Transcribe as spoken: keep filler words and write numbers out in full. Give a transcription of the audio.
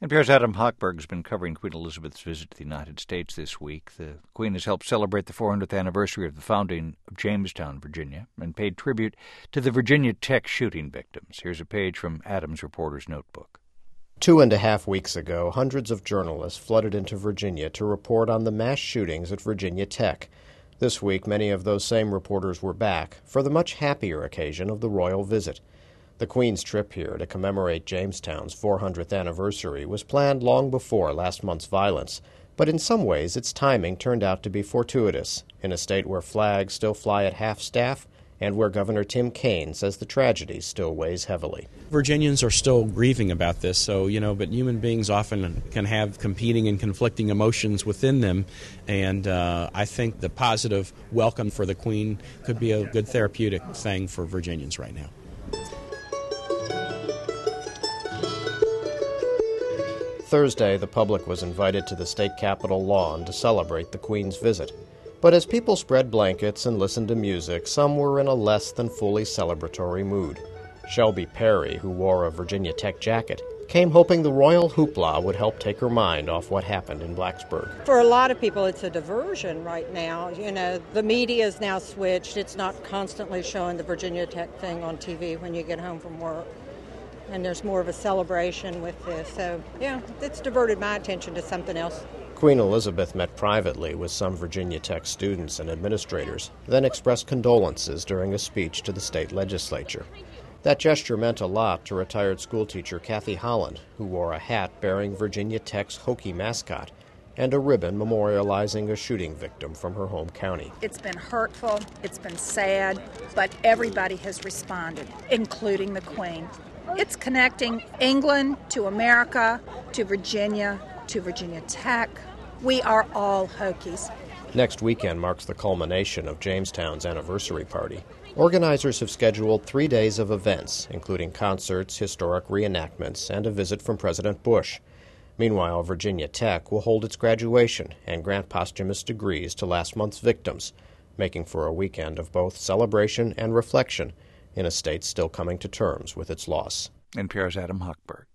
N P R's Adam Hochberg has been covering Queen Elizabeth's visit to the United States this week. The Queen has helped celebrate the four hundredth anniversary of the founding of Jamestown, Virginia, and paid tribute to the Virginia Tech shooting victims. Here's a page from Adam's reporter's notebook. Two and a half weeks ago, hundreds of journalists flooded into Virginia to report on the mass shootings at Virginia Tech. This week, many of those same reporters were back for the much happier occasion of the royal visit. The Queen's trip here to commemorate Jamestown's four hundredth anniversary was planned long before last month's violence, but in some ways its timing turned out to be fortuitous, in a state where flags still fly at half-staff and where Governor Tim Kaine says the tragedy still weighs heavily. Virginians are still grieving about this, so, you know, but human beings often can have competing and conflicting emotions within them, and uh, I think the positive welcome for the Queen could be a good therapeutic thing for Virginians right now. Thursday, the public was invited to the state capitol lawn to celebrate the Queen's visit. But as people spread blankets and listened to music, some were in a less than fully celebratory mood. Shelby Perry, who wore a Virginia Tech jacket, came hoping the royal hoopla would help take her mind off what happened in Blacksburg. For a lot of people, it's a diversion right now. You know, the media is now switched. It's not constantly showing the Virginia Tech thing on T V when you get home from work. And there's more of a celebration with this. So, yeah, it's diverted my attention to something else. Queen Elizabeth met privately with some Virginia Tech students and administrators, then expressed condolences during a speech to the state legislature. That gesture meant a lot to retired schoolteacher Kathy Holland, who wore a hat bearing Virginia Tech's Hokie mascot and a ribbon memorializing a shooting victim from her home county. It's been hurtful, it's been sad, but everybody has responded, including the Queen. It's connecting England to America, to Virginia, to Virginia Tech. We are all Hokies. Next weekend marks the culmination of Jamestown's anniversary party. Organizers have scheduled three days of events, including concerts, historic reenactments, and a visit from President Bush. Meanwhile, Virginia Tech will hold its graduation and grant posthumous degrees to last month's victims, making for a weekend of both celebration and reflection in a state still coming to terms with its loss. N P R's Adam Hochberg.